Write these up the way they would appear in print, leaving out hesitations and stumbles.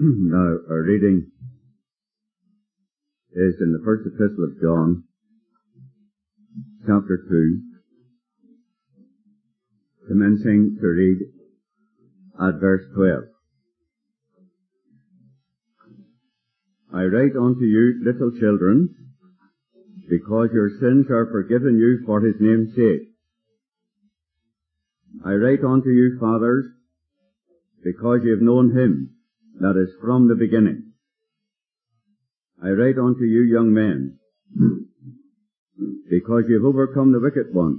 Now, our reading is in the first epistle of John, chapter 2, commencing to read at verse 12. I write unto you, little children, because your sins are forgiven you for his name's sake. I write unto you, fathers, because ye have known him that is from the beginning. I write unto you, young men, because ye have overcome the wicked one.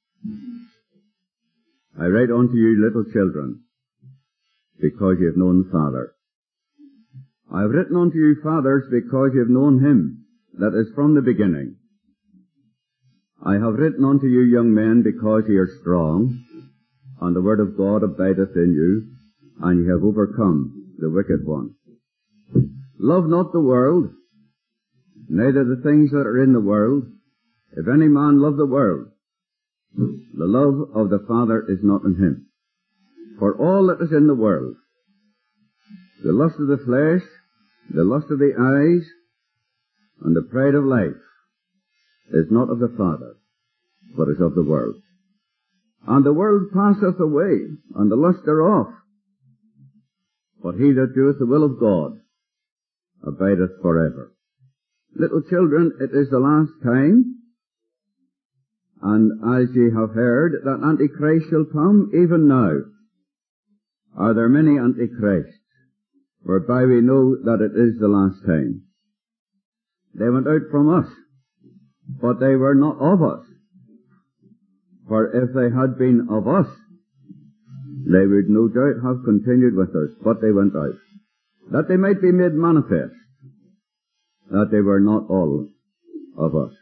I write unto you, little children, because ye have known the Father. I have written unto you, fathers, because ye have known him that is from the beginning. I have written unto you, young men, because ye are strong, and the word of God abideth in you, and ye have overcome the wicked one. Love not the world, neither the things that are in the world. If any man love the world, the love of the Father is not in him. For all that is in the world, the lust of the flesh, the lust of the eyes, and the pride of life, is not of the Father, but is of the world. And the world passeth away, and the lust thereof. But he that doeth the will of God abideth forever. Little children, it is the last time, and as ye have heard that Antichrist shall come, even now are there many Antichrists, whereby we know that it is the last time. They went out from us, but they were not of us. For if they had been of us, they would no doubt have continued with us, but they went out, that they might be made manifest, that they were not all of us.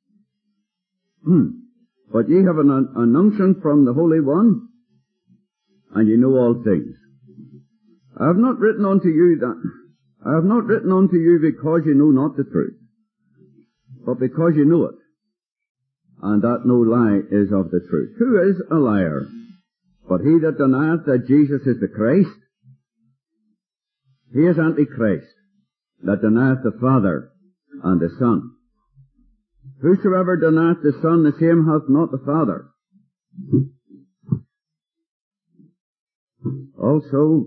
But ye have an unction from the Holy One, and ye know all things. I have not written unto you because ye know not the truth, but because ye know it, and that no lie is of the truth. Who is a liar? But he that denieth that Jesus is the Christ. He is Antichrist, that denieth the Father and the Son. Whosoever denieth the Son, the same hath not the Father. Also,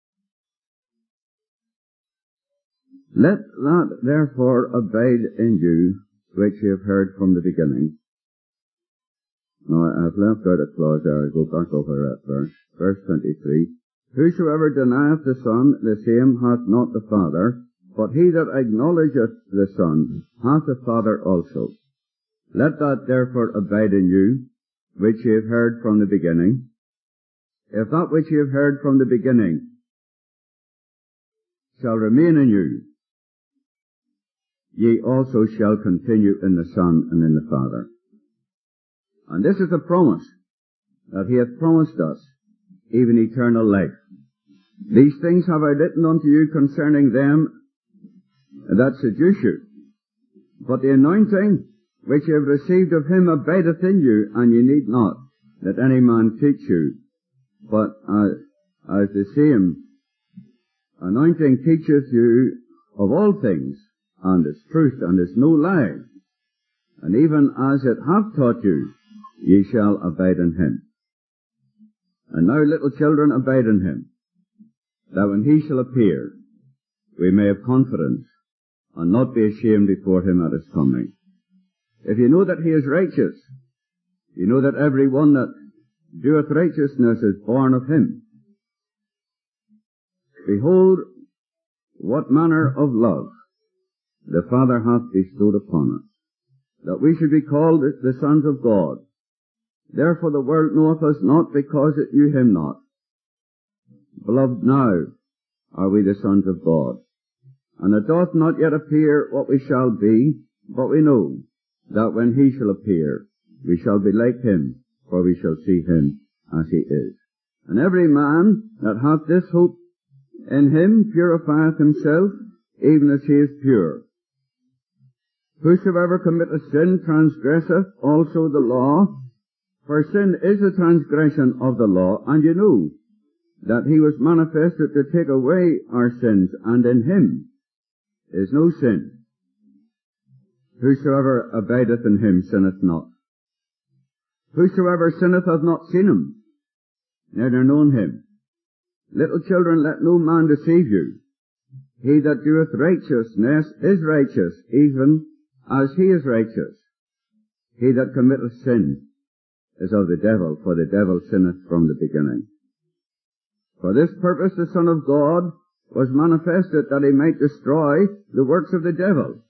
let that therefore abide in you, which ye have heard from the beginning. Now, I've left out a clause there. I'll go back over that verse. Verse 23. Whosoever denieth the Son, the same hath not the Father, but he that acknowledgeth the Son hath the Father also. Let that therefore abide in you, which ye have heard from the beginning. If that which ye have heard from the beginning shall remain in you, ye also shall continue in the Son and in the Father. And this is the promise that he hath promised us, even eternal life. These things have I written unto you concerning them that seduce you. But the anointing which ye have received of him abideth in you, and ye need not that any man teach you. But as the same anointing teacheth you of all things, and is truth, and is no lie. And even as it hath taught you, ye shall abide in him. And now, little children, abide in him, that when he shall appear, we may have confidence, and not be ashamed before him at his coming. If you know that he is righteous, you know that every one that doeth righteousness is born of him. Behold, what manner of love the Father hath bestowed upon us, that we should be called the sons of God. Therefore the world knoweth us not, because it knew him not. Beloved, now are we the sons of God, and it doth not yet appear what we shall be, but we know that when he shall appear, we shall be like him, for we shall see him as he is. And every man that hath this hope in him purifieth himself, even as he is pure. Whosoever committeth sin transgresseth also the law, for sin is a transgression of the law, and you know that he was manifested to take away our sins, and in him is no sin. Whosoever abideth in him sinneth not. Whosoever sinneth hath not seen him, neither known him. Little children, let no man deceive you. He that doeth righteousness is righteous, even as he is righteous. He that committeth sin is of the devil, for the devil sinneth from the beginning. For this purpose the Son of God was manifested, that he might destroy the works of the devil.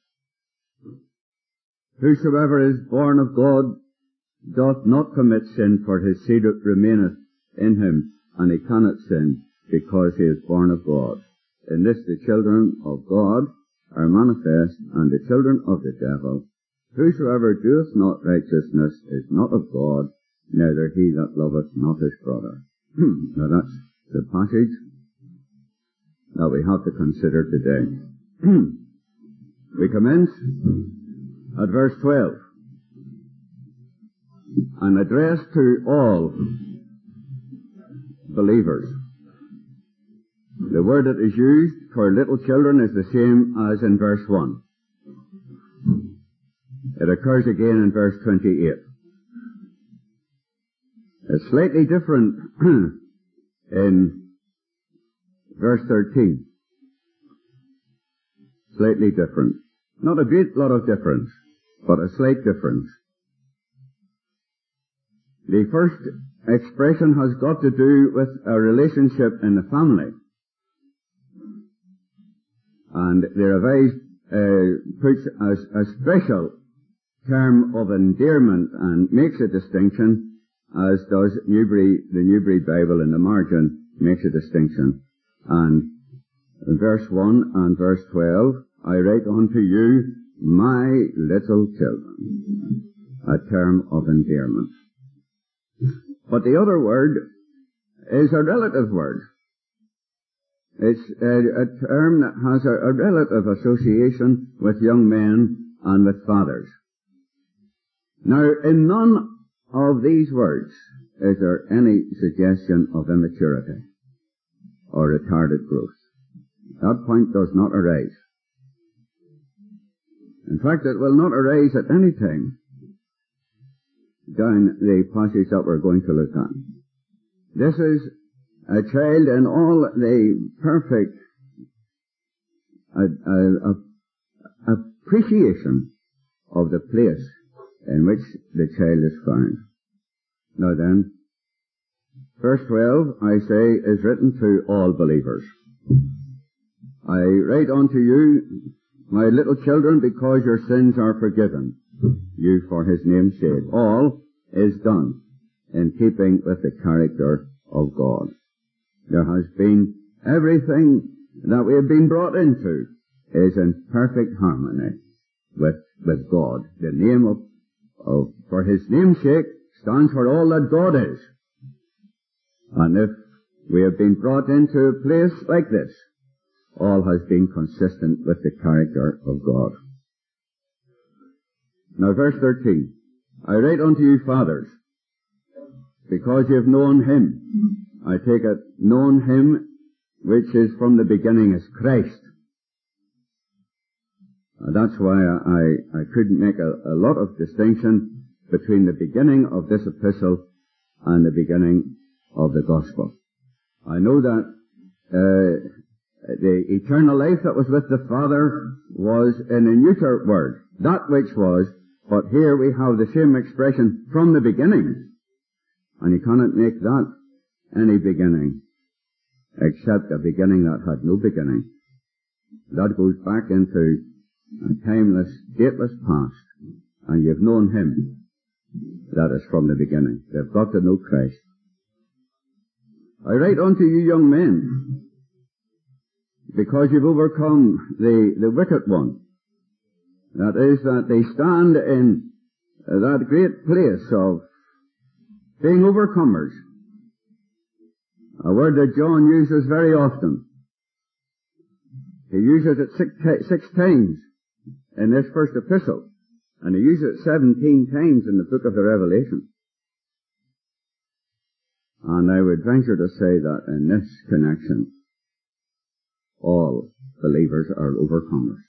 Whosoever is born of God doth not commit sin, for his seed remaineth in him, and he cannot sin, because he is born of God. In this the children of God are manifest, and the children of the devil. Whosoever doeth not righteousness is not of God, neither he that loveth not his brother. Now that's the passage that we have to consider today. We commence at verse 12. An address to all believers. The word that is used for little children is the same as in verse 1. It occurs again in verse 28. It's slightly different in verse 13. Slightly different. Not a great lot of difference, but a slight difference. The first expression has got to do with a relationship in the family. And the Revised puts a special term of endearment and makes a distinction, as does the Newbury Bible in the margin makes a distinction. And in verse 1 and verse 12, I write unto you, my little children, a term of endearment. But the other word is a relative word. It's a term that has a relative association with young men and with fathers. Now, in none of these words is there any suggestion of immaturity or retarded growth. That point does not arise. In fact, it will not arise at any time down the passage that we're going to look at. This is a child in all the perfect appreciation of the place in which the child is found. Now then, verse 12, I say, is written to all believers. I write unto you, my little children, because your sins are forgiven you for his name's sake. All is done in keeping with the character of God. There has been everything that we have been brought into is in perfect harmony with God. The name for his name's sake stands for all that God is. And if we have been brought into a place like this, all has been consistent with the character of God. Now verse 13. I write unto you, fathers, because you have known him. I take it, known him, which is from the beginning as Christ. That's why I couldn't make a lot of distinction between the beginning of this epistle and the beginning of the gospel. I know that the eternal life that was with the Father was in a neuter word, that which was, but here we have the same expression, from the beginning. And you cannot make that any beginning, except a beginning that had no beginning. That goes back into a timeless, dateless past, and you've known him. That is from the beginning. They've got to know Christ. I write unto you, young men, because you've overcome the wicked one. That is, that they stand in that great place of being overcomers. A word that John uses very often. He uses it six times in this first epistle, and he uses it 17 times in the book of the Revelation. And I would venture to say that in this connection, all believers are overcomers.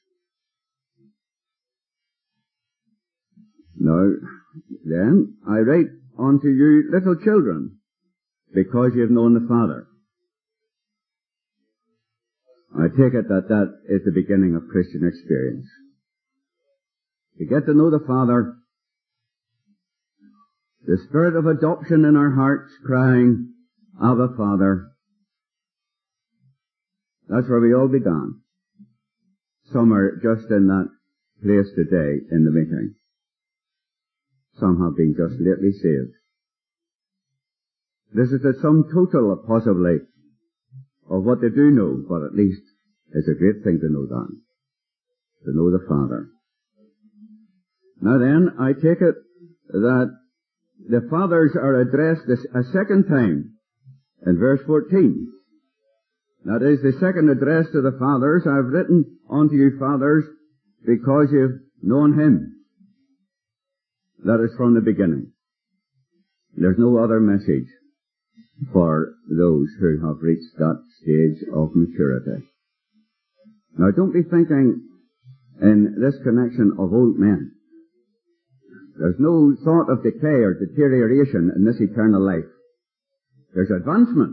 Now, then, I write unto you little children, because you have known the Father. I take it that that is the beginning of Christian experience. To get to know the Father, the spirit of adoption in our hearts crying, Abba, Father. That's where we all began. Some are just in that place today in the meeting. Some have been just lately saved. This is the sum total, possibly, of what they do know, but at least it's a great thing to know that. To know the Father. Now then, I take it that the fathers are addressed a second time in verse 14. That is the second address to the fathers. I've written unto you, fathers, because you've known him. That is from the beginning. There's no other message for those who have reached that stage of maturity. Now don't be thinking in this connection of old men. There's no thought of decay or deterioration in this eternal life. There's advancement.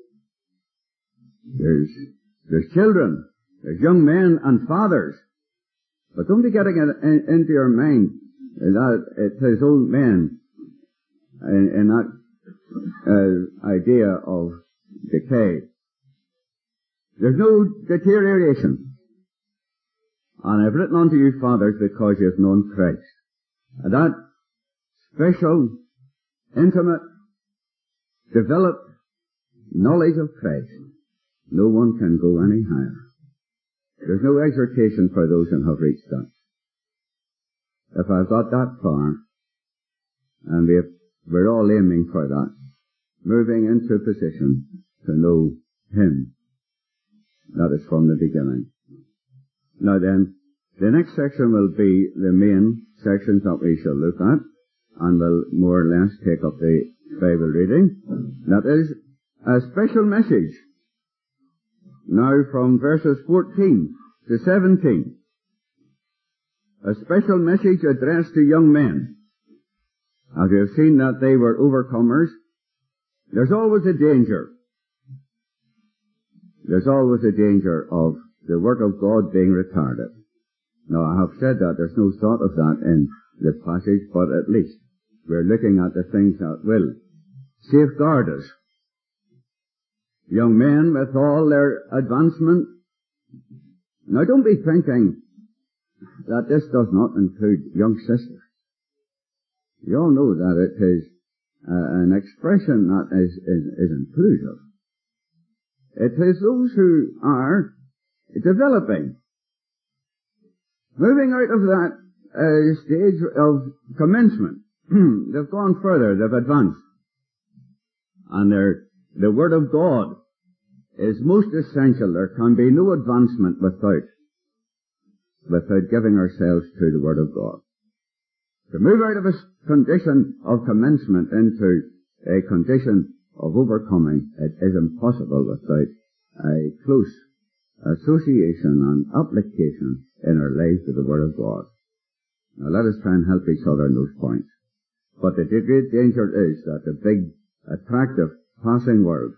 There's children. There's young men and fathers. But don't be getting it into your mind that it is old men in that idea of decay. There's no deterioration. And I've written unto you, fathers, because you have known Christ. And that special, intimate, developed knowledge of Christ, no one can go any higher. There's no exhortation for those who have reached that. If I've got that far, and we're all aiming for that, moving into a position to know him, that is from the beginning. Now then, the next section will be the main sections that we shall look at, and will more or less take up the Bible reading. That is a special message. Now from verses 14 to 17. A special message addressed to young men. As we have seen that they were overcomers, there's always a danger. There's always a danger of the work of God being retarded. Now, I have said that there's no thought of that in the passage, but at least we're looking at the things that will safeguard us. Young men with all their advancement. Now, don't be thinking that this does not include young sisters. You all know that it is an expression that is inclusive. It is those who are developing. Moving out of that stage of commencement, they've gone further, they've advanced. And the Word of God is most essential. There can be no advancement without giving ourselves to the Word of God. To move out of a condition of commencement into a condition of overcoming, it is impossible without a close association and application in our lives to the Word of God. Now let us try and help each other in those points. But the great danger is that the big, attractive, passing world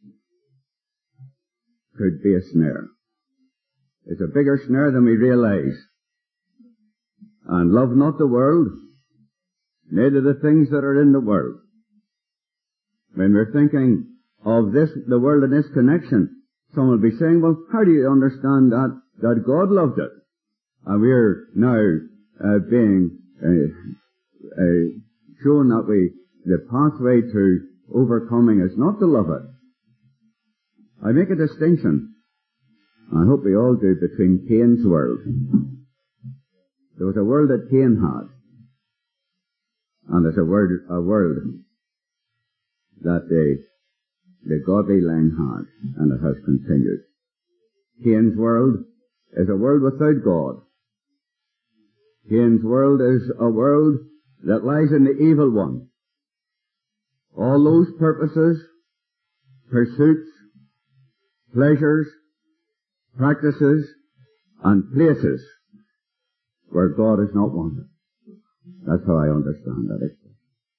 could be a snare. It's a bigger snare than we realize. And love not the world, neither the things that are in the world. When we're thinking of this, the world in this connection, some will be saying, well, how do you understand that God loved it? And we're now being shown that the pathway to overcoming is not to love it. I make a distinction, I hope we all do, between Cain's world. There was a world that Cain had, and there's a world that the godly line had, and it has continued. Cain's world is a world without God. Cain's world is a world that lies in the evil one. all those purposes, pursuits, pleasures, practices, and places where God is not wanted. That's how I understand that expression.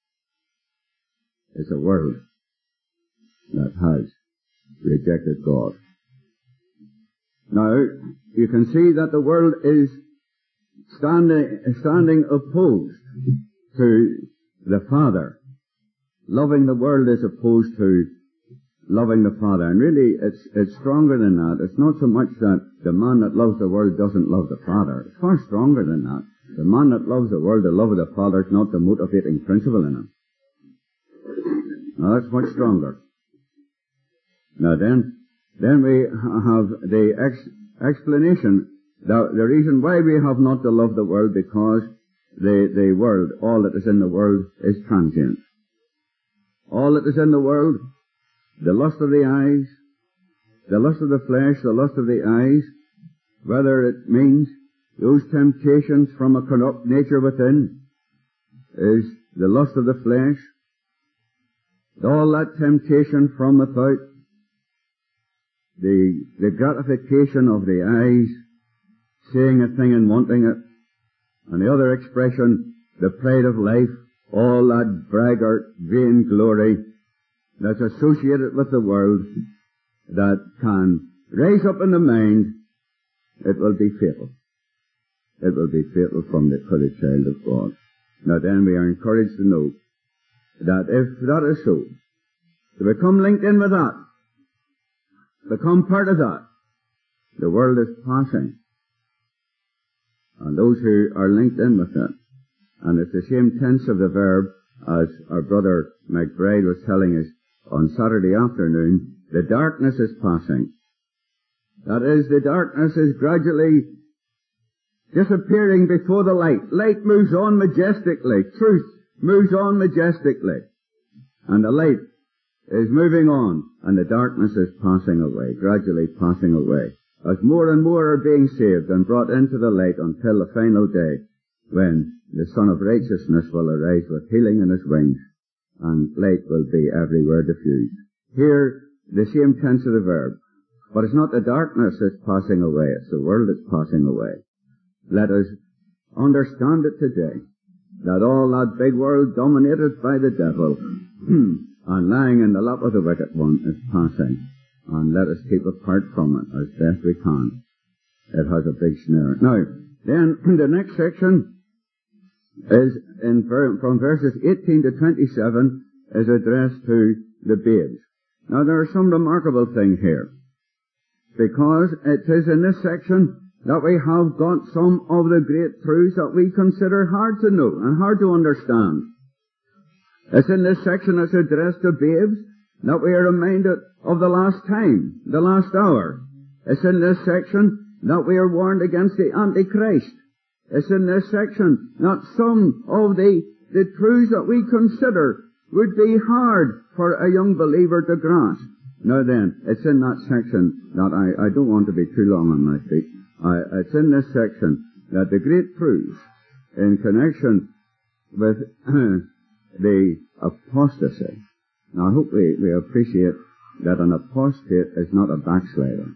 It's a world that has rejected God. Now, you can see that the world is standing opposed to the Father. Loving the world is opposed to loving the Father. And really, it's stronger than that. It's not so much that the man that loves the world doesn't love the Father. It's far stronger than that. The man that loves the world, the love of the Father, is not the motivating principle in him. Now, that's much stronger. Now then we have the explanation, the reason why we have not to love the world, because the world, all that is in the world, is transient. All that is in the world, the lust of the eyes, the lust of the flesh, the lust of the eyes, whether it means those temptations from a corrupt nature within, is the lust of the flesh, all that temptation from without, the gratification of the eyes, seeing a thing and wanting it, and the other expression, the pride of life, all that braggart, vain glory that's associated with the world, that can rise up in the mind, it will be fatal. It will be fatal for the child of God. Now then, we are encouraged to know that if that is so, to become linked in with that, become part of that, the world is passing. And those who are linked in with it, and it's the same tense of the verb as our brother McBride was telling us on Saturday afternoon, the darkness is passing. That is, the darkness is gradually disappearing before the light. Light moves on majestically. Truth moves on majestically. And the light is moving on, and the darkness is passing away, gradually passing away, as more and more are being saved and brought into the light until the final day, when the Son of Righteousness will arise with healing in his wings, and light will be everywhere diffused. Here, the same tense of the verb. But it's not the darkness that's passing away, it's the world that's passing away. Let us understand it today, that all that big world dominated by the devil, and lying in the lap of the wicked one, is passing. And let us keep apart from it as best we can. It has a big snare. Now, then, the next section is from verses 18 to 27 is addressed to the babes. Now, there are some remarkable things here, because it is in this section that we have got some of the great truths that we consider hard to know and hard to understand. It's in this section that's addressed to babes that we are reminded of the last time, the last hour. It's in this section that we are warned against the Antichrist. It's in this section that some of the truths that we consider would be hard for a young believer to grasp. Now then, it's in that section that I don't want to be too long on my feet. It's in this section that the great truths in connection with the apostasy. Now I hope we appreciate that an apostate is not a backslider.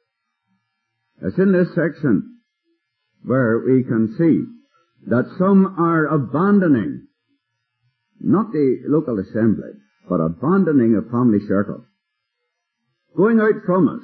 It's in this section where we can see that some are abandoning not the local assembly, but abandoning a family circle. Going out from us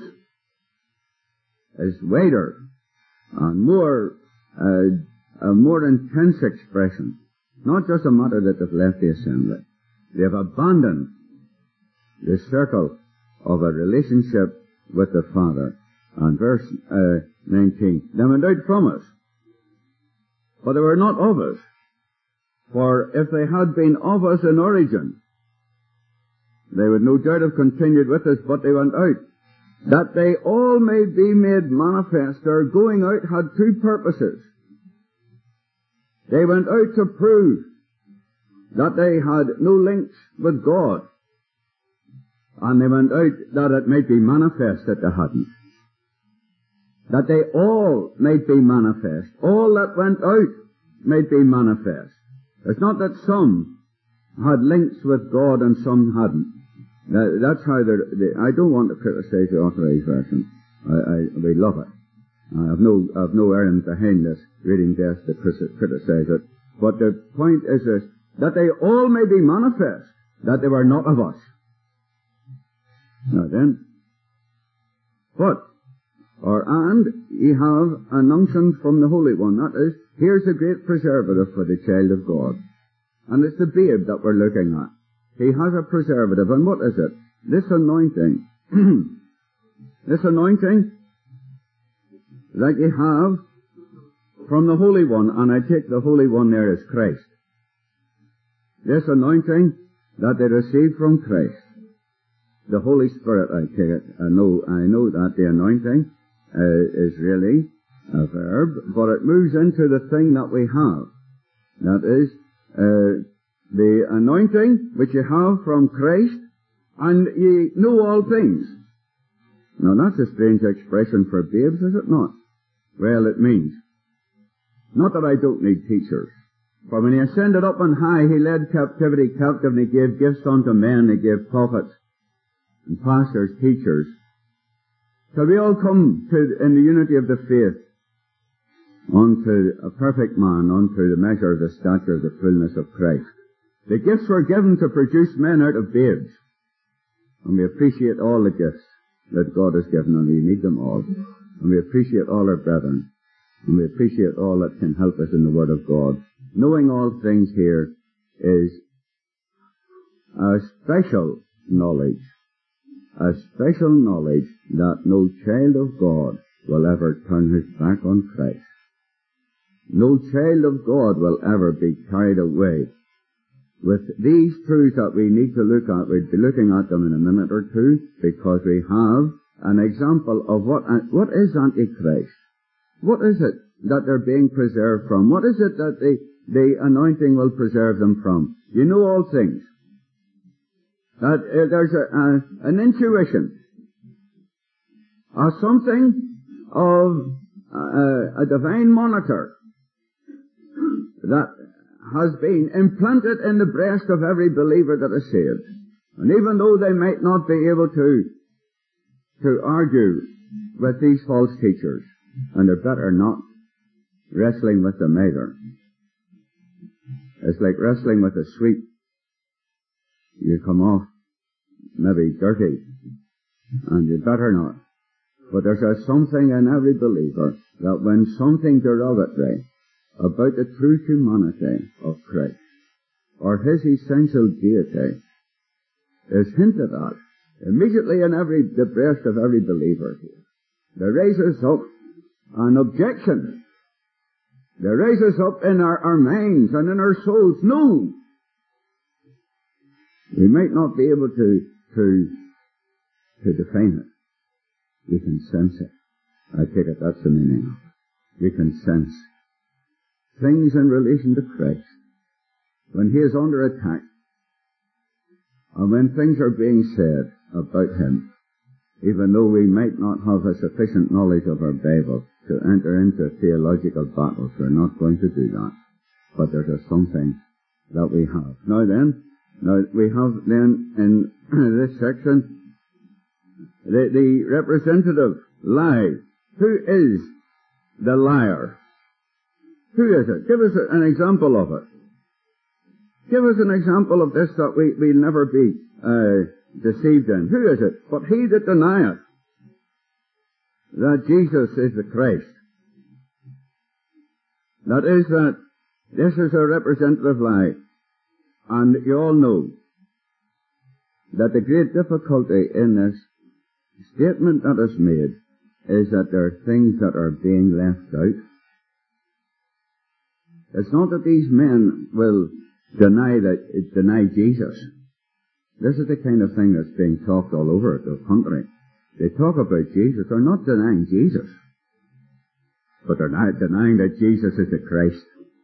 is wider and more, a more intense expression. Not just a matter that they've left the assembly. They've abandoned the circle of a relationship with the Father. And verse 19, they went out from us, but they were not of us. For if they had been of us in origin, they would no doubt have continued with us, but they went out, that they all may be made manifest. Their going out had two purposes. They went out to prove that they had no links with God, and they went out that it might be manifest that they hadn't. That they all might be manifest. All that went out might be manifest. It's not that some had links with God and some hadn't. That's how I don't want to criticize the Authorized Version. We love it. I have no errand behind this reading this to criticize it. But the point is this, that they all may be manifest, that they were not of us. Now then, and ye have an unction from the Holy One. That is, here's the great preservative for the child of God. And it's the babe that we're looking at. He has a preservative, and what is it? This anointing. This anointing that you have from the Holy One, and I take the Holy One there as Christ. This anointing that they received from Christ. The Holy Spirit, I take it. I know that the anointing is really a verb, but it moves into the thing that we have. That is, the anointing which you have from Christ, and ye know all things. Now that's a strange expression for babes, is it not? Well, it means, not that I don't need teachers, for when he ascended up on high, he led captivity captive, and he gave gifts unto men, he gave prophets, and pastors, teachers, till we all come to, in the unity of the faith, unto a perfect man, unto the measure of the stature of the fullness of Christ. The gifts were given to produce men out of babes. And we appreciate all the gifts that God has given, and we need them all. And we appreciate all our brethren. And we appreciate all that can help us in the Word of God. Knowing all things here is a special knowledge. A special knowledge that no child of God will ever turn his back on Christ. No child of God will ever be carried away with these truths that we need to look at. We'll be looking at them in a minute or two, because we have an example of what is Antichrist. What is it that they're being preserved from? What is it that the anointing will preserve them from? You know all things. That there's an intuition, something of a divine monitor that has been implanted in the breast of every believer that is saved. And even though they might not be able to argue with these false teachers, and they're better not wrestling with them either. It's like wrestling with a sweep. You come off maybe dirty, and you better not. But there's something in every believer that when something derogatory about the true humanity of Christ, or his essential deity, is hinted at immediately in the breast of every believer here, there raises up an objection. There raises up in our minds and in our souls, no! We might not be able to define it. We can sense it. I take it that's the meaning. We can sense things in relation to Christ when he is under attack, and when things are being said about him, even though we might not have a sufficient knowledge of our Bible to enter into theological battles. We're not going to do that. But there's something that we have. Now we have then in this section the representative lie. Who is the liar? Who is it? Give us an example of it. Give us an example of this that we'll never be deceived in. Who is it? But he that denieth that Jesus is the Christ. That is that this is a representative lie. And you all know that the great difficulty in this statement that is made is that there are things that are being left out. It's not that these men will deny Jesus. This is the kind of thing that's being talked all over the country. They talk about Jesus. They're not denying Jesus, but they're not denying that Jesus is the Christ.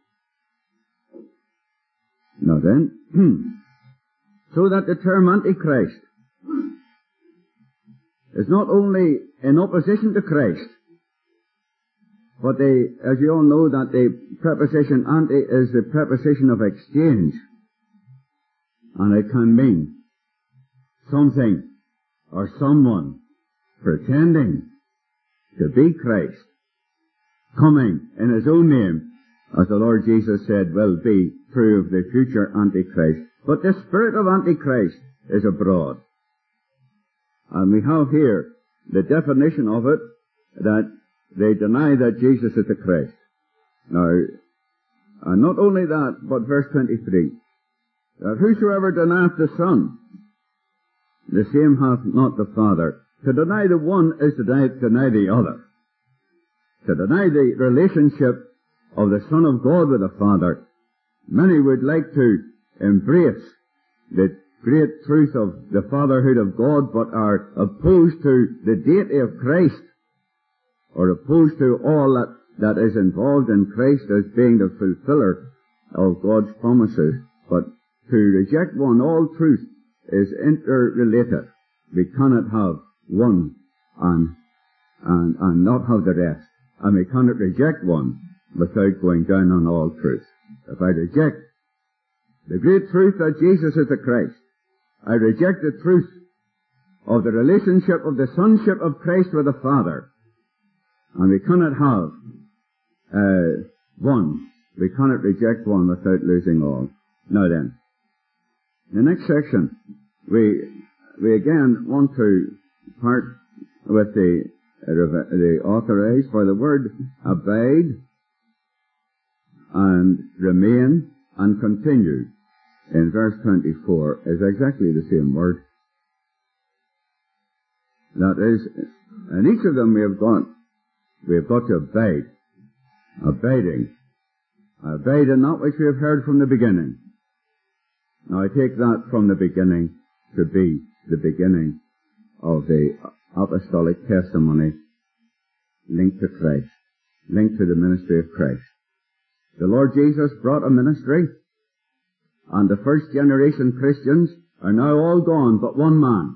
Now then, so that the term Antichrist is not only in opposition to Christ, but as you all know, that the preposition anti is the preposition of exchange. And it can mean something or someone pretending to be Christ, coming in his own name, as the Lord Jesus said will be true of the future Antichrist. But the spirit of Antichrist is abroad. And we have here the definition of it, that they deny that Jesus is the Christ. Now, and not only that, but verse 23, that whosoever denieth the Son, the same hath not the Father. To deny the one is to deny the other. To deny the relationship of the Son of God with the Father. Many would like to embrace the great truth of the fatherhood of God, but are opposed to the deity of Christ, or opposed to all that is involved in Christ as being the fulfiller of God's promises. But to reject one, all truth is interrelated. We cannot have one and not have the rest. And we cannot reject one without going down on all truth. If I reject the great truth that Jesus is the Christ, I reject the truth of the relationship of the sonship of Christ with the Father. And we cannot have one. We cannot reject one without losing all. Now then, the next section, we again want to part with the authorized, for the word abide and remain and continue in verse 24 is exactly the same word. That is, in each of them we have got to abide. Abiding. Abide in that which we have heard from the beginning. Now I take that from the beginning to be the beginning of the apostolic testimony linked to Christ, linked to the ministry of Christ. The Lord Jesus brought a ministry, and the first generation Christians are now all gone but one man,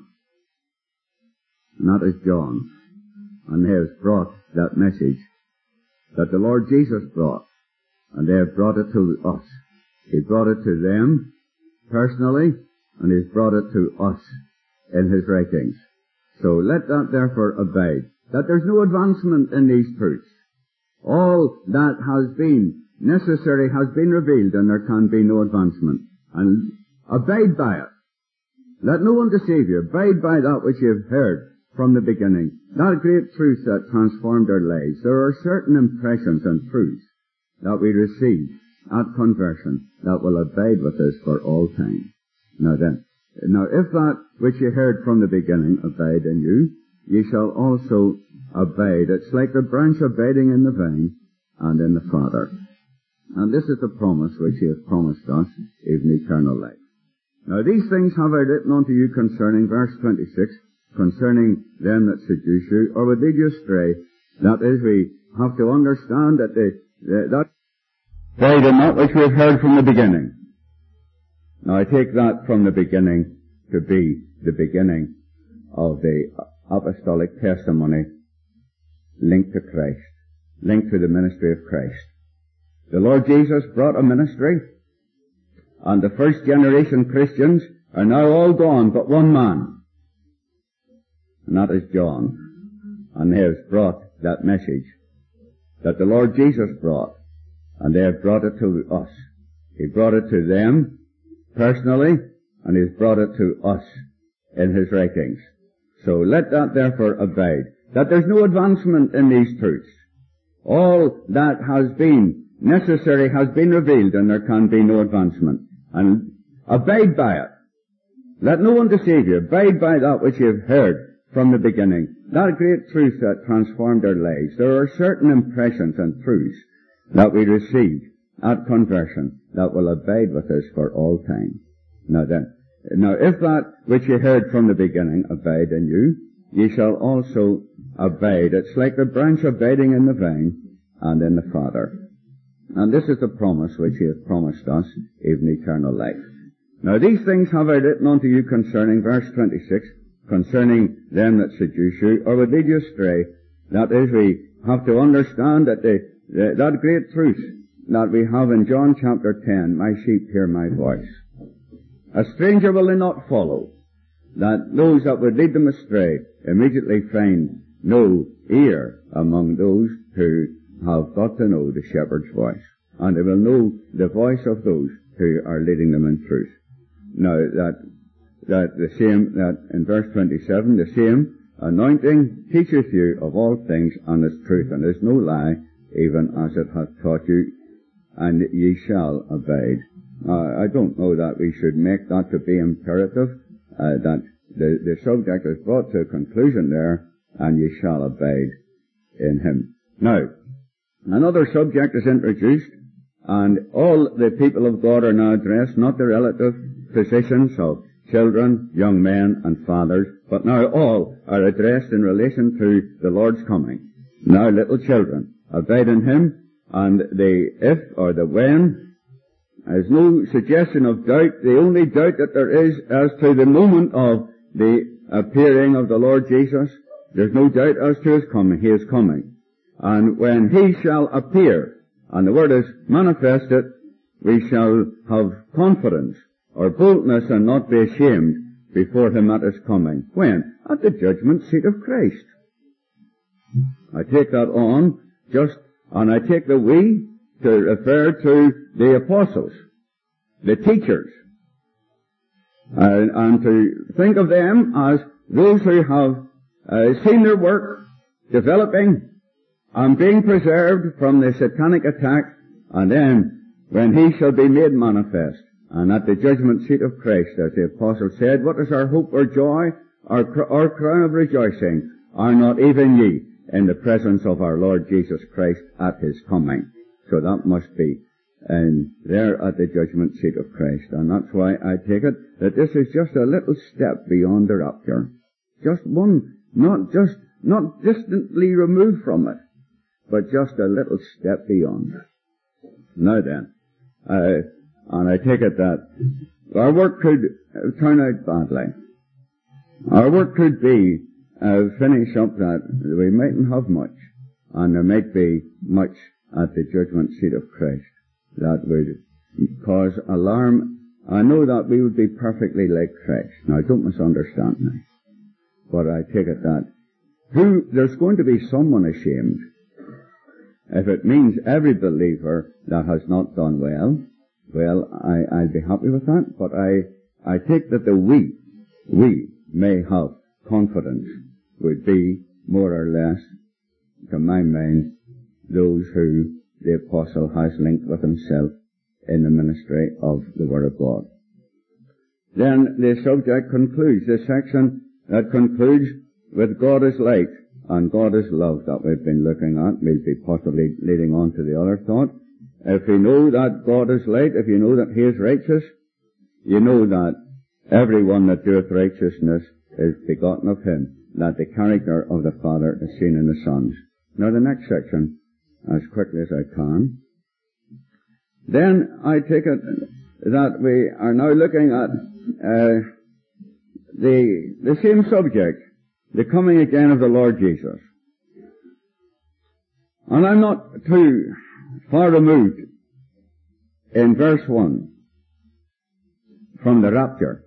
and that is John. And he has brought that message that the Lord Jesus brought, and they have brought it to us. He brought it to them personally, and he's brought it to us in his writings. So let that therefore abide, that there's no advancement in these truths. All that has been necessary has been revealed, and there can be no advancement. And abide by it. Let no one deceive you. Abide by that which you have heard from the beginning. That great truth that transformed our lives. There are certain impressions and truths that we receive at conversion that will abide with us for all time. Now if that which you heard from the beginning abide in you, ye shall also abide. It's like the branch abiding in the vine and in the Father. And this is the promise which he has promised us, even eternal life. Now these things have I written unto you concerning, verse 26, concerning them that seduce you, or would lead you astray. That is, we have to understand that that abide in that which we have heard from the beginning. Now I take that from the beginning to be the beginning of the apostolic testimony linked to Christ, linked to the ministry of Christ. The Lord Jesus brought a ministry, and the first generation Christians are now all gone but one man, and that is John. And he has brought that message that the Lord Jesus brought, and they have brought it to us. He brought it to them personally, and he's brought it to us in his writings. So let that therefore abide, that there's no advancement in these truths. All that has been necessary has been revealed, and there can be no advancement. And abide by it. Let no one deceive you. Abide by that which you have heard from the beginning. That great truth that transformed our lives. There are certain impressions and truths that we receive at conversion that will abide with us for all time. Now if that which you heard from the beginning abide in you, ye shall also abide. It's like the branch abiding in the vine and in the Father. And this is the promise which he has promised us, even eternal life. Now these things have I written unto you concerning, verse 26, concerning them that seduce you, or would lead you astray. That is, we have to understand that that great truth that we have in John chapter 10, my sheep hear my voice. A stranger will they not follow, that those that would lead them astray immediately find no ear among those who have got to know the shepherd's voice. And they will know the voice of those who are leading them in truth. Now, that in verse 27, the same anointing teacheth you of all things and is truth, and is no lie, even as it hath taught you, and ye shall abide. I don't know that we should make that to be imperative, that the subject is brought to a conclusion there, and ye shall abide in him. Now, another subject is introduced, and all the people of God are now addressed, not the relative positions of children, young men, and fathers, but now all are addressed in relation to the Lord's coming. Now, little children, abide in him, and the if or the when, there's no suggestion of doubt. The only doubt that there is as to the moment of the appearing of the Lord Jesus, there's no doubt as to his coming. He is coming. And when he shall appear, and the word is manifested, we shall have confidence or boldness and not be ashamed before him at his coming. When? At the judgment seat of Christ. I take that on and I take the we to refer to the apostles, the teachers, and to think of them as those who have seen their work developing and being preserved from the satanic attack, and then when he shall be made manifest, and at the judgment seat of Christ, as the apostle said, what is our hope or joy, our crown of rejoicing? Are not even ye in the presence of our Lord Jesus Christ at his coming? So that must be there at the judgment seat of Christ. And that's why I take it that this is just a little step beyond the rapture. Just one, not distantly removed from it, but just a little step beyond. Now then, and I take it that our work could turn out badly. Our work could be finish up that we mightn't have much, and there might be much at the judgment seat of Christ that would cause alarm. I know that we would be perfectly like Christ. Now, don't misunderstand me, but I take it that there's going to be someone ashamed. If it means every believer that has not done well, I'll be happy with that, but I take that the we may have confidence would be more or less, to my mind, those who the apostle has linked with himself in the ministry of the Word of God. Then the subject concludes, this section that concludes with God is light and God is love that we've been looking at. We'll be possibly leading on to the other thought. If you know that God is light, if you know that he is righteous, you know that everyone that doeth righteousness is begotten of him, that the character of the Father is seen in the sons. Now the next section, as quickly as I can. Then I take it that we are now looking at the same subject, the coming again of the Lord Jesus. And I'm not too far removed in verse 1 from the rapture,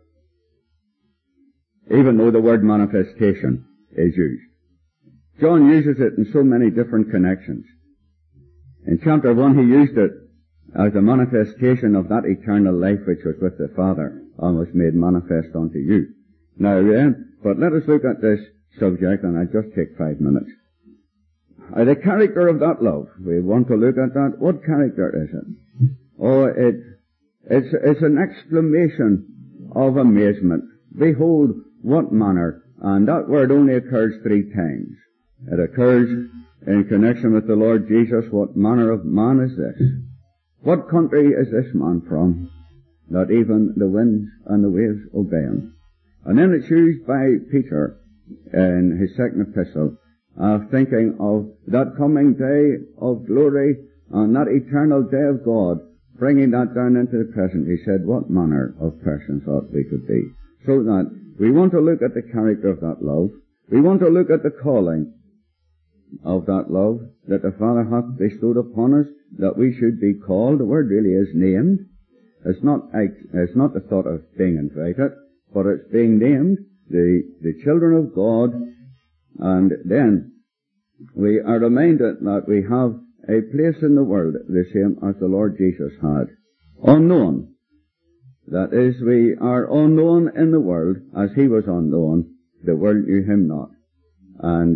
even though the word manifestation is used. John uses it in so many different connections. In chapter 1 he used it as a manifestation of that eternal life which was with the Father and was made manifest unto you. Now, but let us look at this subject, and I just take 5 minutes. The character of that love. We want to look at that. What character is it? Oh, it's an exclamation of amazement. Behold, what manner. And that word only occurs 3 times. It occurs in connection with the Lord Jesus. What manner of man is this? What country is this man from? That even the winds and the waves obey him. And then it's used by Peter in his second epistle, thinking of that coming day of glory and that eternal day of God, bringing that down into the present. He said, what manner of persons ought we to be? So that we want to look at the character of that love. We want to look at the calling of that love that the Father hath bestowed upon us, that we should be called. The word really is named. It's not the thought of being invited, but it's being named the children of God, and then we are reminded that we have a place in the world the same as the Lord Jesus had. Unknown. That is, we are unknown in the world as He was unknown. The world knew Him not. And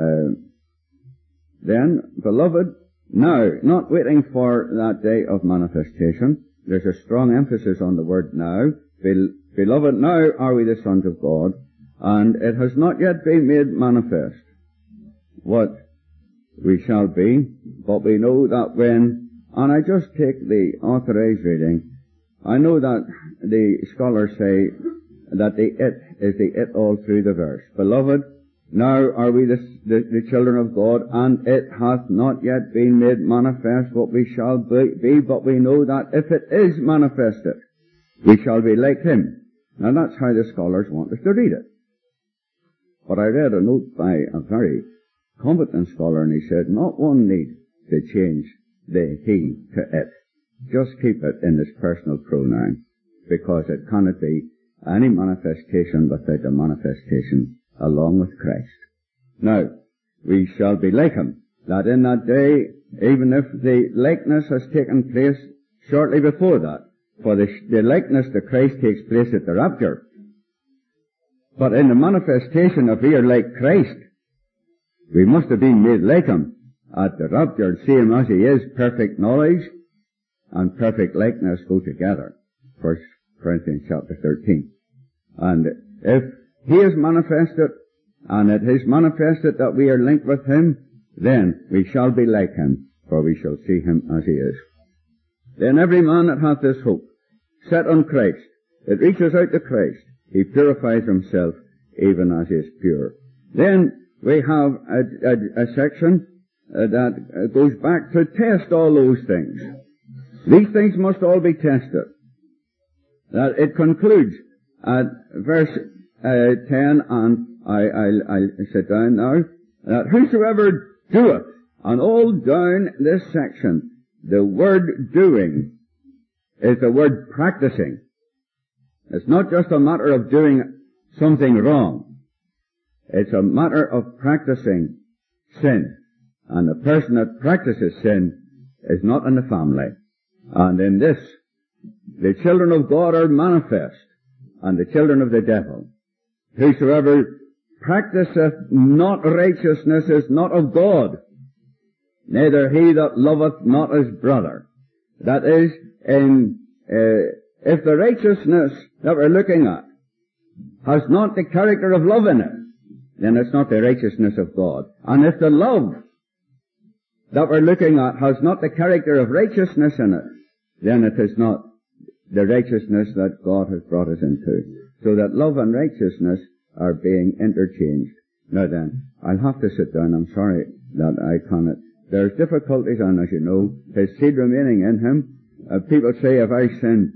then, beloved, now, not waiting for that day of manifestation. There's a strong emphasis on the word now. Beloved, now are we the sons of God, and it has not yet been made manifest what we shall be, but we know that when, and I just take the authorized reading, I know that the scholars say that the it is the it all through the verse. Beloved, now are we the children of God, and it hath not yet been made manifest what we shall be, but we know that if it is manifested, we shall be like Him. Now that's how the scholars want us to read it. But I read a note by a very competent scholar, and he said, not one need to change the he to it. Just keep it in this personal pronoun, because it cannot be any manifestation without the manifestation along with Christ. Now, we shall be like Him, that in that day, even if the likeness has taken place shortly before that, for the likeness to Christ takes place at the rapture. But in the manifestation of we are like Christ, we must have been made like Him at the rapture, same as He is. Perfect knowledge and perfect likeness go together. 1 Corinthians chapter 13. And if He is manifested, and it is manifested that we are linked with Him, then we shall be like Him, for we shall see Him as He is. Then every man that hath this hope set on Christ, it reaches out to Christ, he purifies himself even as he is pure. Then we have a section that goes back to test all those things. These things must all be tested. That it concludes at verse 10, and I'll sit down now, that whosoever doeth, and all down this section, the word doing is the word practicing. It's not just a matter of doing something wrong. It's a matter of practicing sin. And the person that practices sin is not in the family. And in this, the children of God are manifest, and the children of the devil. Whosoever practiseth not righteousness is not of God, neither he that loveth not his brother. That is, if the righteousness that we're looking at has not the character of love in it, then it's not the righteousness of God. And if the love that we're looking at has not the character of righteousness in it, then it is not the righteousness that God has brought us into. So that love and righteousness are being interchanged. Now then, I'll have to sit down. I'm sorry that I cannot. There's difficulties, and as you know, his seed remaining in him. People say if I sin,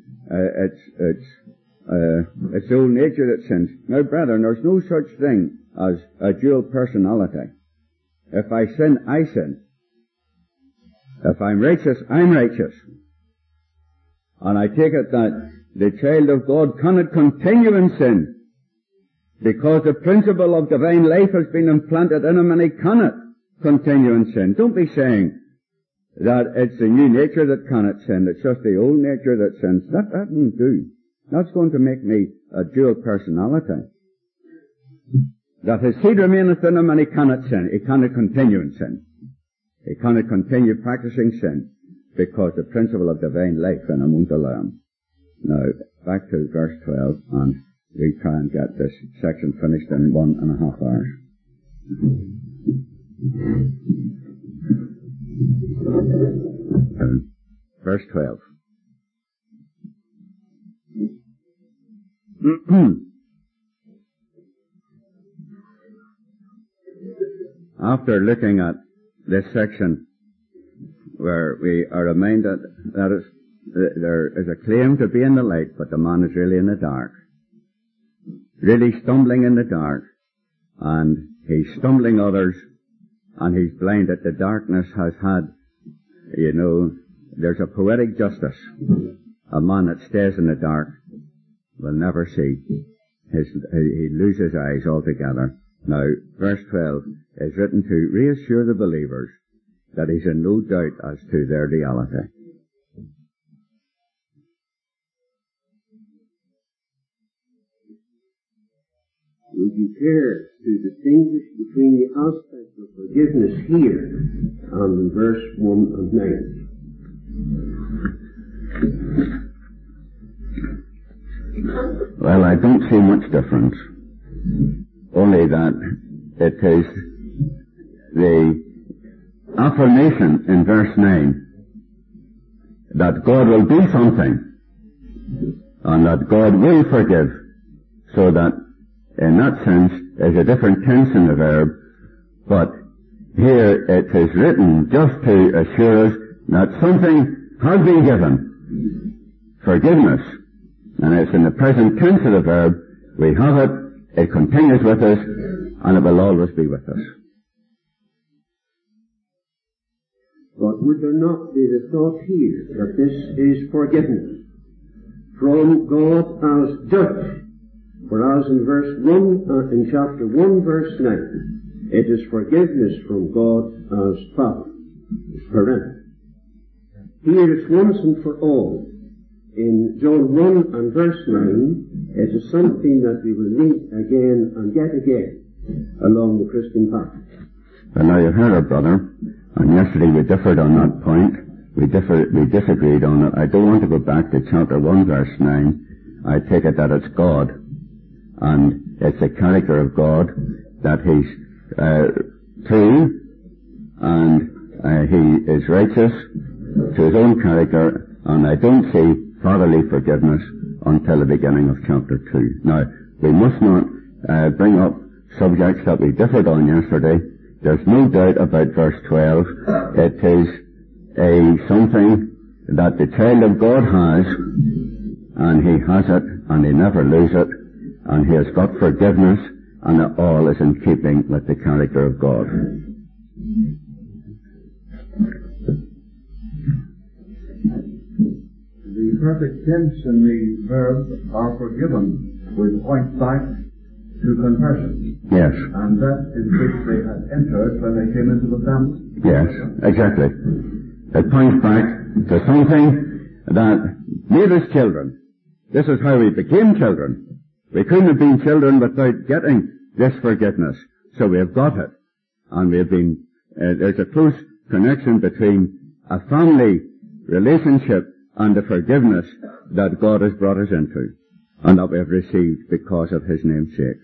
it's the old nature that sins. Now, brethren, there's no such thing as a dual personality. If I sin, I sin. If I'm righteous, I'm righteous. And I take it that the child of God cannot continue in sin, because the principle of divine life has been implanted in him, and he cannot continue in sin. Don't be saying that it's the new nature that cannot sin, it's just the old nature that sins. That won't do. That's going to make me a dual personality. That his seed remaineth in him, and he cannot sin. He cannot continue in sin. He cannot continue practicing sin, because the principle of divine life in him won't allow him. Now, back to verse 12, and we try and get this section finished in 1.5 hours. Verse 12. After looking at this section where we are reminded that there is a claim to be in the light, but the man is really in the dark. Really stumbling in the dark, and he's stumbling others, and he's blinded. The darkness has had, there's a poetic justice. A man that stays in the dark will never see. He loses eyes altogether. Now, verse 12 is written to reassure the believers that he's in no doubt as to their reality. Would you care to distinguish between the aspects of forgiveness here and verse 1 and 9? Well, I don't see much difference. Only that it is the affirmation in verse 9 that God will do something and that God will forgive, so that in that sense there's a different tense in the verb, but here it is written just to assure us that something has been given, forgiveness, and it's in the present tense of the verb. We have it, it continues with us, and it will always be with us. But would there not be the thought here that this is forgiveness from God as judge? Whereas in verse 1, in chapter 1 verse 9, it is forgiveness from God as Father, as parent. Here it's once and for all. In John 1 and verse 9, it is something that we will meet again and yet again along the Christian path. Well, now you've heard our brother, and yesterday we differed on that point. We disagreed on it. I don't want to go back to chapter 1 verse 9. I take it that it's God, and it's the character of God, that He's true, and He is righteous to His own character, and I don't see fatherly forgiveness until the beginning of chapter 2. Now, we must not bring up subjects that we differed on yesterday. There's no doubt about verse 12. It is something that the child of God has, and he has it, and he never loses it, and he has got forgiveness, and it all is in keeping with the character of God. The perfect tense in the verb are forgiven would point back to conversion. Yes. And that is which they had entered when they came into the family. Yes, exactly. It points back to something that made us children. This is how we became children. We couldn't have been children without getting this forgiveness. So we have got it. And we have been, there's a close connection between a family relationship and the forgiveness that God has brought us into, and that we have received because of His name's sake.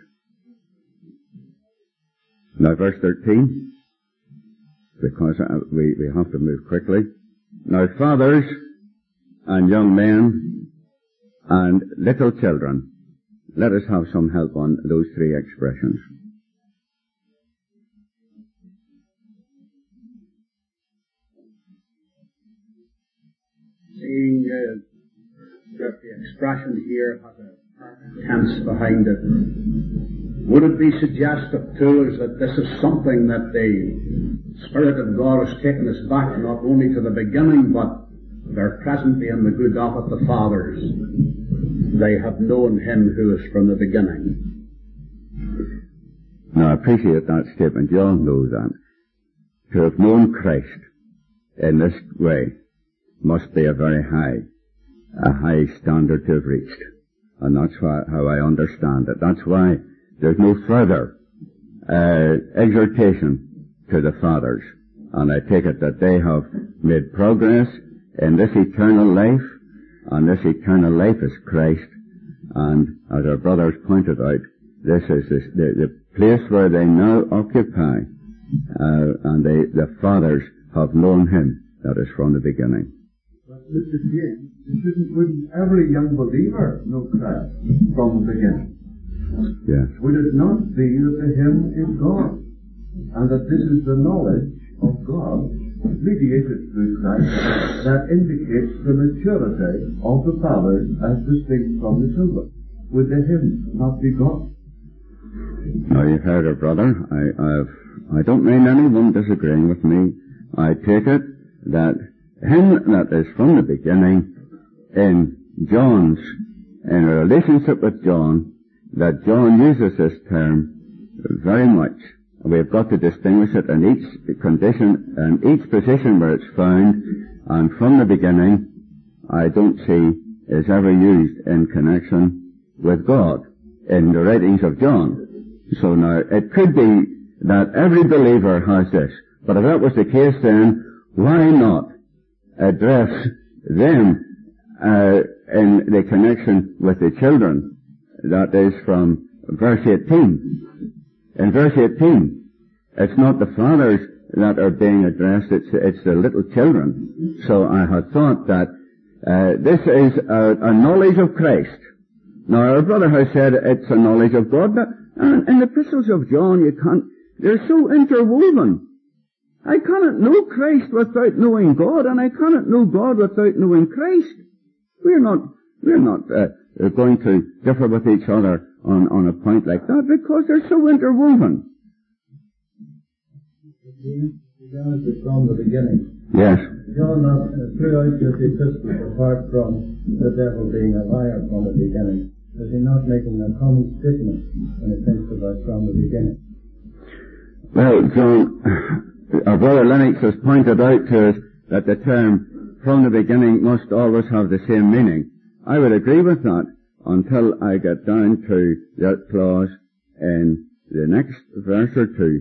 Now verse 13, because we have to move quickly. Now fathers and young men and little children, let us have some help on those three expressions. Seeing that the expression here has a tense behind it, would it be suggestive to us that this is something that the Spirit of God has taken us back not only to the beginning, but they're presently in the good of the fathers. They have known Him who is from the beginning. Now I appreciate that statement. You all know that. To have known Christ in this way must be a very high standard to have reached. And that's how I understand it. That's why there's no further exhortation to the fathers. And I take it that they have made progress in this eternal life, and this eternal life is Christ. And as our brothers pointed out, this is the place where they now occupy, and the fathers have known Him that is from the beginning. But Mr. James, wouldn't every young believer know Christ from the beginning? Yes. Would it not be that the hymn is God, and that this is the knowledge of God mediated through Christ that indicates the maturity of the fathers as distinct from the children? Would the hymn not be God? Now you've heard her, brother. I don't mean anyone disagreeing with me. I take it that Him that is from the beginning in John's, in a relationship with John, that John uses this term very much. We've got to distinguish it in each condition and each position where it's found, and from the beginning, I don't see is ever used in connection with God in the writings of John. So now, it could be that every believer has this, but if that was the case, then why not address them in the connection with the children? That is from verse 18. In verse 18, it's not the fathers that are being addressed, it's the little children. So I had thought that this is a knowledge of Christ. Now our brother has said it's a knowledge of God, but in the epistles of John they're so interwoven. I cannot know Christ without knowing God, and I cannot know God without knowing Christ. We're not going to differ with each other on a point like that, because they're so interwoven. John is from the beginning. Yes. John, throughout this epistle, apart from the devil being a liar from the beginning, is he not making a common statement when he thinks of us from the beginning? Well, John, our brother Lennox has pointed out to us that the term from the beginning must always have the same meaning. I would agree with that until I get down to that clause in the next verse or two.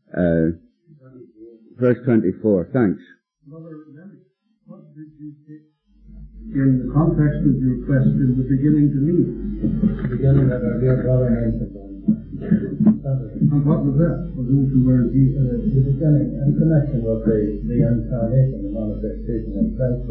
Verse 24, thanks. Brother Lennox, what did you say in the context of your question, the beginning to me? The beginning that our dear brother mentioned. And what was that? For those who were the beginning in connection with the incarnation, the manifestation of Christ.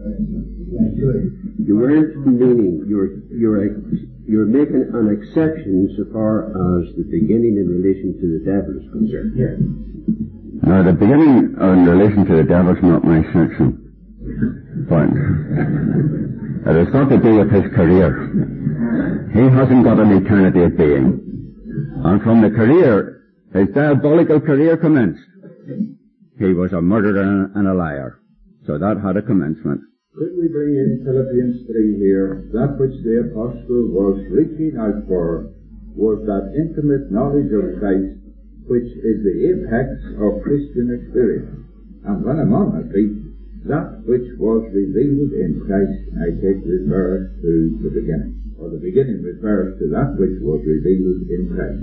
You weren't meaning, you're making an exception so far as the beginning in relation to the devil is concerned. Yes. Now, the beginning in relation to the devil is not my section. But it has got to do with his career. He hasn't got an eternity of being. And from the career, his diabolical career commenced. He was a murderer and a liar. So that had a commencement. Could we bring in Philippians 3 here? That which the apostle was reaching out for was that intimate knowledge of Christ, which is the apex of Christian experience. And when I'm on my feet, that which was revealed in Christ, I take refers to the beginning. Or the beginning refers to that which was revealed in Christ.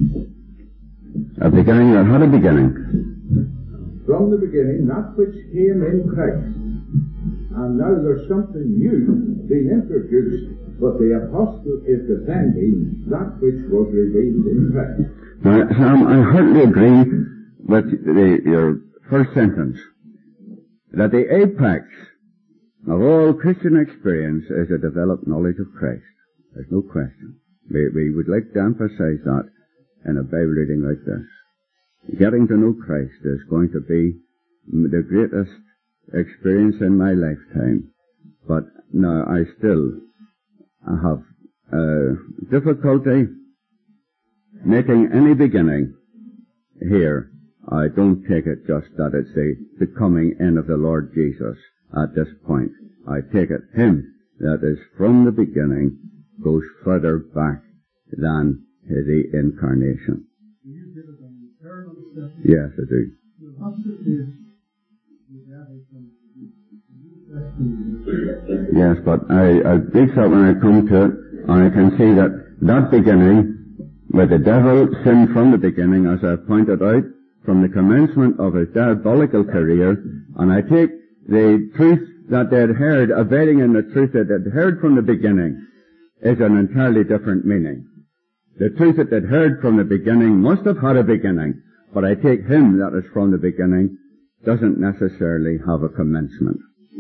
A beginning that had a beginning. From the beginning, that which came in Christ. And now there's something new being introduced, but the apostle is defending that which was revealed in Christ. Now, Sam, I heartily agree with your first sentence, that the apex of all Christian experience is a developed knowledge of Christ. There's no question. We would like to emphasize that in a Bible reading like this. Getting to know Christ is going to be the greatest experience in my lifetime. But now I still have difficulty making any beginning here. I don't take it just that it's the coming in of the Lord Jesus at this point. I take it Him that is from the beginning goes further back than the incarnation. Yes, I do. Yes, but I dig that when I come to it, and I can see that beginning, where the devil sinned from the beginning, as I pointed out, from the commencement of his diabolical career, and I take the truth that they had heard, abiding in the truth that they had heard from the beginning, is an entirely different meaning. The truth that they'd heard from the beginning must have had a beginning, but I take Him that is from the beginning doesn't necessarily have a commencement.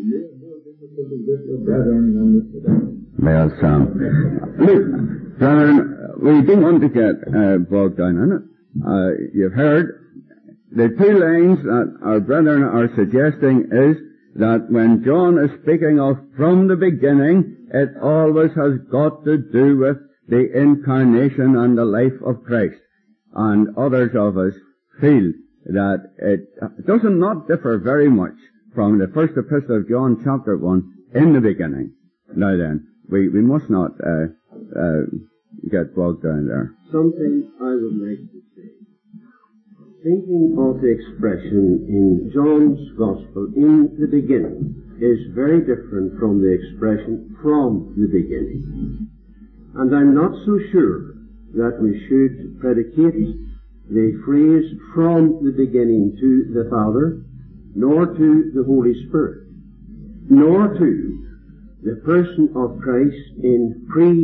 Well, Sam. Look, brethren, we don't want to get bogged down in it. You've heard the two lines that our brethren are suggesting is that when John is speaking of from the beginning, it always has got to do with the incarnation and the life of Christ. And others of us feel that it doesn't not differ very much from the first epistle of John chapter 1 in the beginning. Now then, we must not get bogged down there. Something I would like to say. Thinking of the expression in John's Gospel, in the beginning, is very different from the expression from the beginning. And I'm not so sure that we should predicate the phrase from the beginning to the Father, nor to the Holy Spirit, nor to the person of Christ in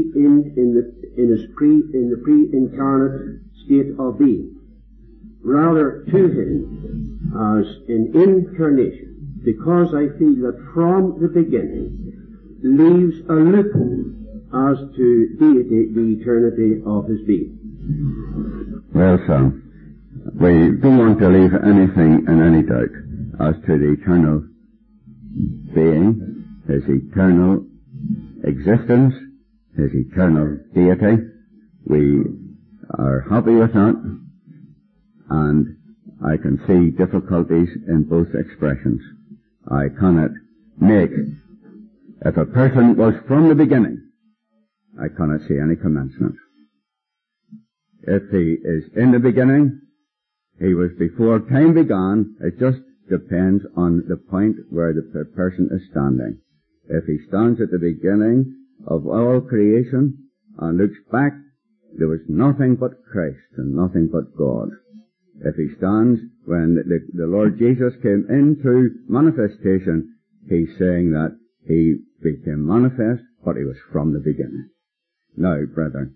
the pre-incarnate state of being. Rather to him as in incarnation, because I feel that from the beginning leaves a loophole as to deity, the eternity of his being. Well, sir, we don't want to leave anything in any doubt as to the eternal being, his eternal existence, his eternal deity. We are happy with that, and I can see difficulties in both expressions. I cannot make, if a person was from the beginning, I cannot see any commencement. If he is in the beginning, he was before time began. It just depends on the point where the person is standing. If he stands at the beginning of all creation and looks back, there was nothing but Christ and nothing but God. If he stands when the Lord Jesus came into manifestation, he's saying that he became manifest, but he was from the beginning. Now, brethren,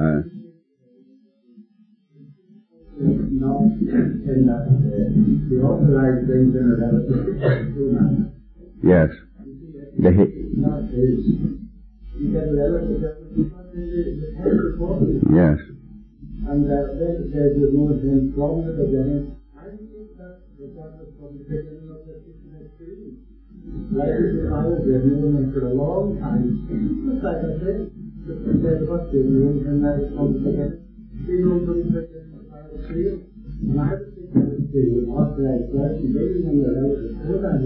yes. Yes. And that says the Lord him from the beginning. I think that was from the beginning of the human experience. Like I was living for a long time. Just like I said, what's the name and that is from the beginning. She knows what the experience. And I was thinking of the authorized question, maybe when you're out of the school and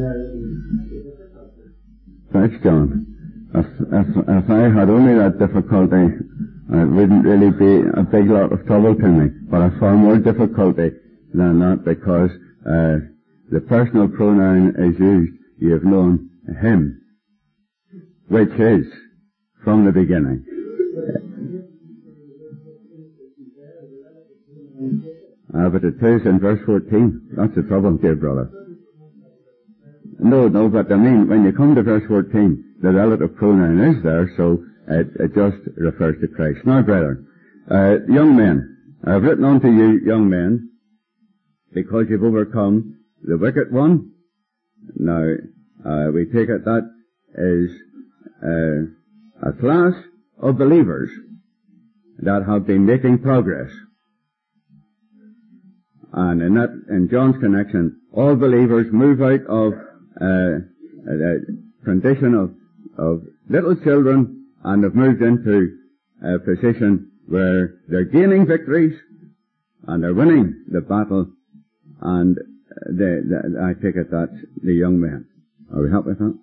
thanks, John. If I had only that difficulty, it wouldn't really be a big lot of trouble to me, but I far more difficulty than that because the personal pronoun is used, you have known him, which is from the beginning. But it is in verse 14. That's the trouble, dear brother. No, but I mean, when you come to verse 14, the relative pronoun is there, so it just refers to Christ. Now, brethren, young men, I've written unto you, young men, because you've overcome the wicked one. Now, we take it that is a class of believers that have been making progress. And in John's connection, all believers move out of the condition of little children and have moved into a position where they're gaining victories and they're winning the battle, and I take it that's the young men. Are we happy with that?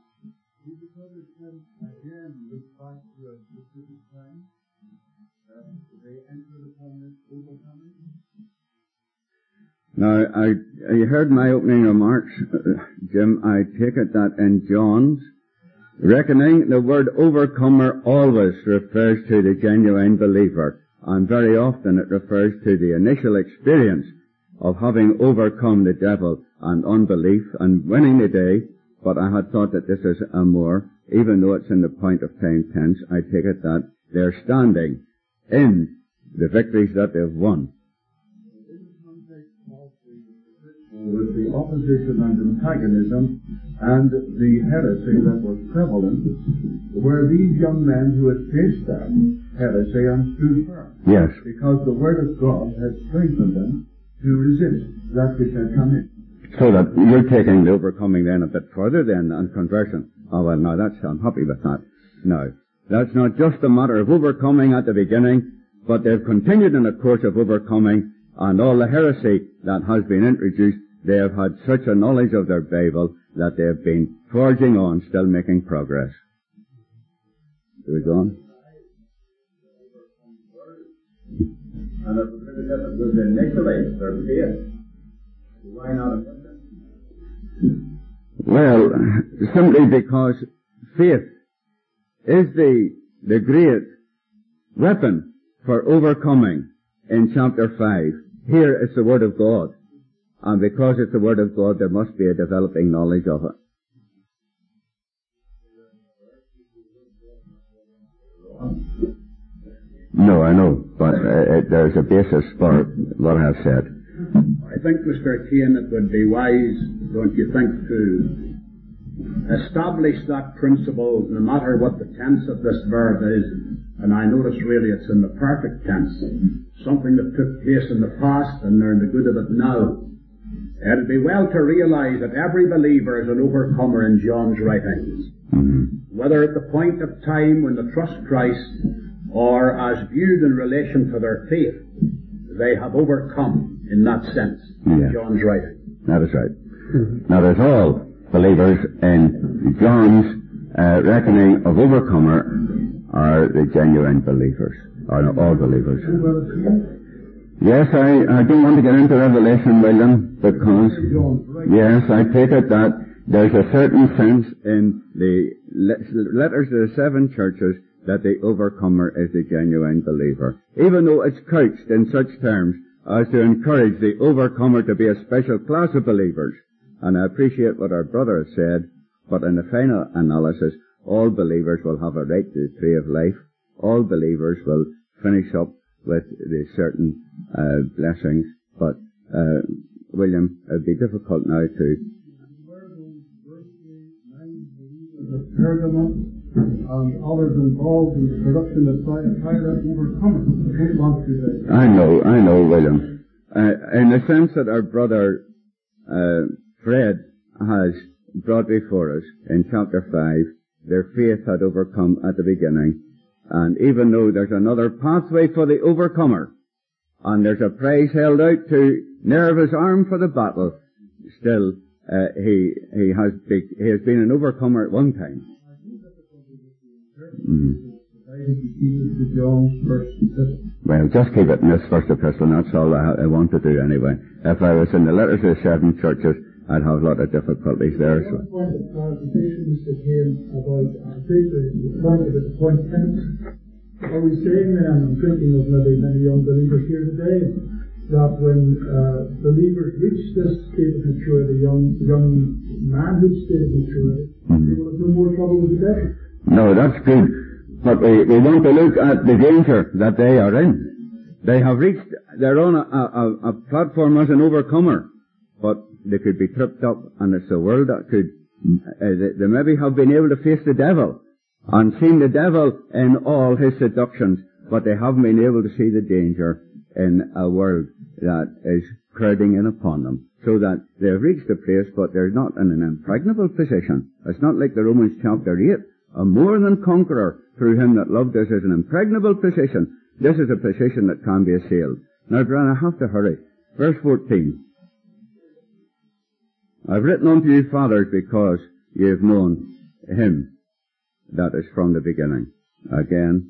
Now, you heard my opening remarks, Jim. I take it that in John's reckoning, the word overcomer always refers to the genuine believer, and very often it refers to the initial experience of having overcome the devil and unbelief and winning the day. But I had thought that this is a more, even though it's in the point of time tense, I take it that they're standing in the victories that they've won. With the opposition and antagonism and the heresy that was prevalent, were these young men who had faced that heresy and stood firm. Yes. Because the Word of God had strengthened them to resist that which had come in. So that you're taking the overcoming then a bit further then on conversion. Oh well, no, I'm happy with that. No, that's not just a matter of overcoming at the beginning, but they've continued in a course of overcoming, and all the heresy that has been introduced, they have had such a knowledge of their Bible that they have been forging on, still making progress. There we go. And if it was initially their faith, why not a Well, simply because faith is the great weapon for overcoming in chapter 5. Here it's the Word of God. And because it's the Word of God, there must be a developing knowledge of it. No, I know, but there's a basis for what I have said. I think, Mr. Kane, it would be wise, don't you think, to establish that principle no matter what the tense of this verb is. And I notice really it's in the perfect tense. Something that took place in the past and they're in the good of it now. It'd be well to realize that every believer is an overcomer in John's writings. Mm-hmm. Whether at the point of time when they trust Christ or as viewed in relation to their faith, they have overcome in that sense in John's writing. That is right. Now there's all believers in John's reckoning of overcomer are the genuine believers, or all believers. Yes, I don't want to get into Revelation, William, because, yes, I take it that there's a certain sense in the letters to the 7 churches that the overcomer is the genuine believer. Even though it's couched in such terms as to encourage the overcomer to be a special class of believers. And I appreciate what our brother has said, but in the final analysis, all believers will have a right to the tree of life. All believers will finish up with the certain blessings. But, William, it would be difficult now to... And others involved in the production of Thyatira overcome it. I don't want to... I know, William. In the sense that our brother Fred has brought before us in chapter 5, their faith had overcome at the beginning, and even though there's another pathway for the overcomer, and there's a prize held out to nerve his arm for the battle, still he has been an overcomer at one time. Well, just keep it in this first epistle, and that's all I want to do anyway. If I was in the letters to the 7 churches, I'd have a lot of difficulties there. One point of clarification, Mr. Kane, about the point 10. Are we saying then, I'm thinking of maybe many young believers here today, that when believers reach this state of maturity, young manhood state of maturity, they will have no more trouble with the devil? No, that's good. But we want to look at the danger that they are in. They have reached, they're on a platform as an overcomer, but they could be tripped up, and it's the world that could, they maybe have been able to face the devil, and seen the devil in all his seductions, but they haven't been able to see the danger in a world that is crowding in upon them. So that they've reached a place, but they're not in an impregnable position. It's not like the Romans chapter 8, a more than conqueror through him that loved us is an impregnable position. This is a position that can be assailed. Now, Brian, I have to hurry. Verse 14. I've written unto you, fathers, because ye have known him that is from the beginning. Again,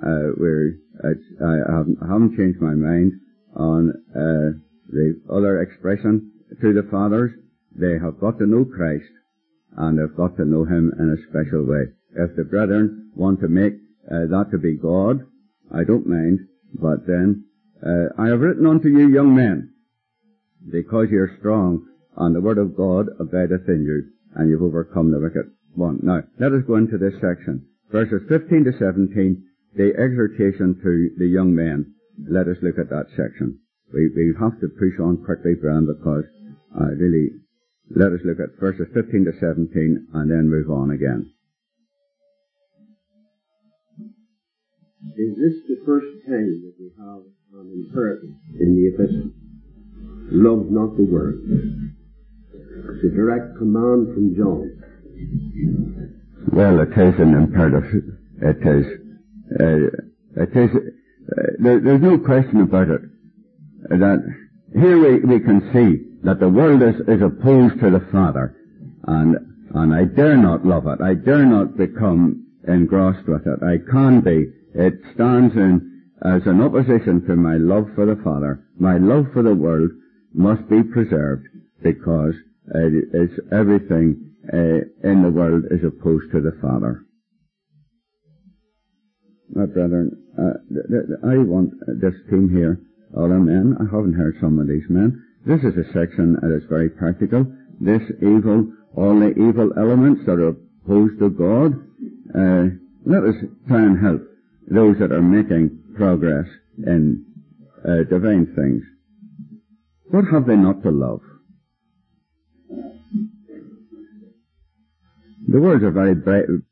I haven't changed my mind on the other expression to the fathers. They have got to know Christ, and they've got to know him in a special way. If the brethren want to make that to be God, I don't mind, but then I have written unto you, young men, because ye are strong, and the word of God abideth in you, and you've overcome the wicked one. Now, let us go into this section. Verses 15 to 17, the exhortation to the young men. Let us look at that section. We have to push on quickly, Brian, because let us look at verses 15 to 17, and then move on again. Is this the first time that we have an imperative in the epistle? Love not the world. It's a direct command from John. Well, it is an imperative. There's no question about it. That here we can see that the world is opposed to the Father, and I dare not love it. I dare not become engrossed with it. I can be. It stands in as an opposition to my love for the Father. My love for the world must be preserved because everything in the world is opposed to the Father. My brethren, I want this team here, all the men. I haven't heard some of these men. This is a section that is very practical. This evil, all the evil elements that are opposed to God, let us try and help those that are making progress in divine things. What have they not to love? The words are very